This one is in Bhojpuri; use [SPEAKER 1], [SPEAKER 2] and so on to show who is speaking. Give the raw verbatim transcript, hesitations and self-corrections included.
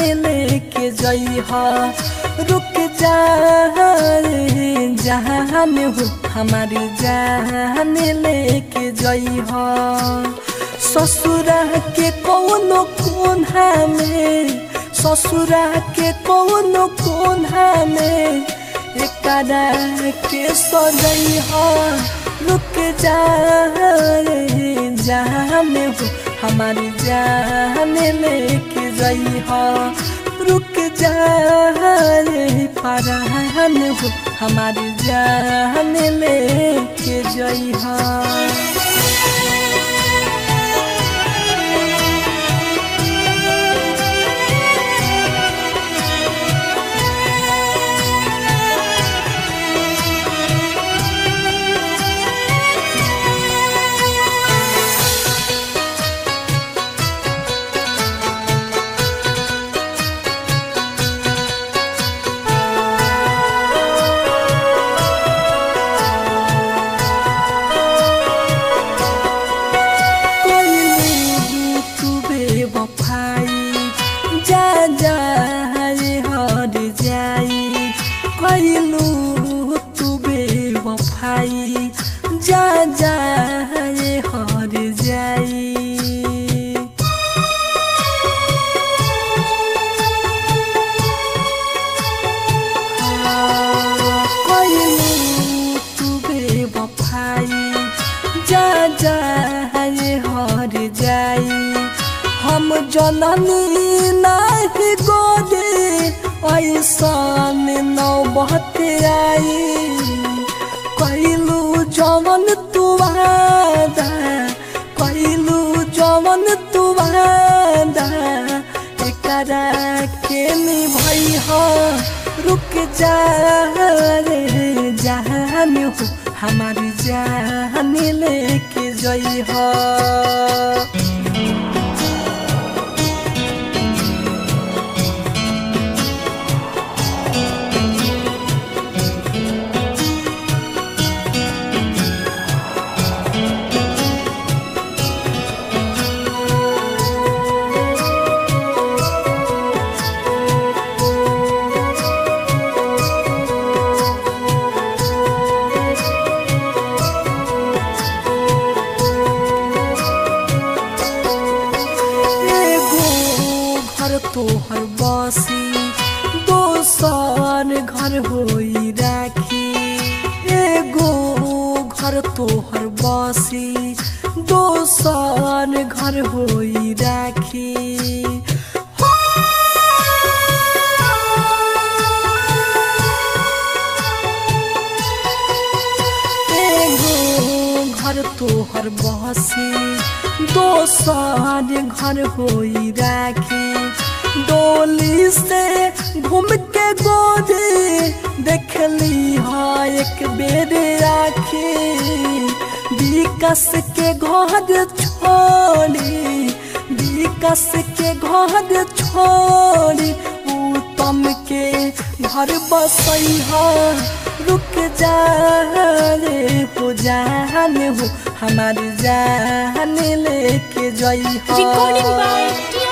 [SPEAKER 1] लेके जइहा रुक जा रे जान हो हमारी जान लेके जइहा ससुरा के कौनो कोना में ससुरा के कौनो कोना में एकरा के सजइहा रुक जा रे जान हो हमारी जान लेके जइहा रुक जा रे परान हो हमारी जान लेके जइहा कैलू तू बेवफाई जा जा रे हर जाई कैलू तू बेवफाई जा जा रे हर जाई हम जननी नहीं गोरे ऐसान नौबत आई कैलू जवन तू वादा कैलू जवन तू वादा एकरा के निभइहा रुक जा रे जान हो हमारी जान लेके जइहा तोहर बसी दोसर घर होई राखी एगो घर तोहर बसी दोसर घर होई राखी एगो घर तोहर बसी दोसर घर होई राखी डोली से घूम के गोरे देखली हा एक बेर आखी विकास के घर छोड़ी विकास के घर छोड़ी उत्तम के घर बसइहा रुक जा रे हो जान हो हमारी जान लेके जइहा।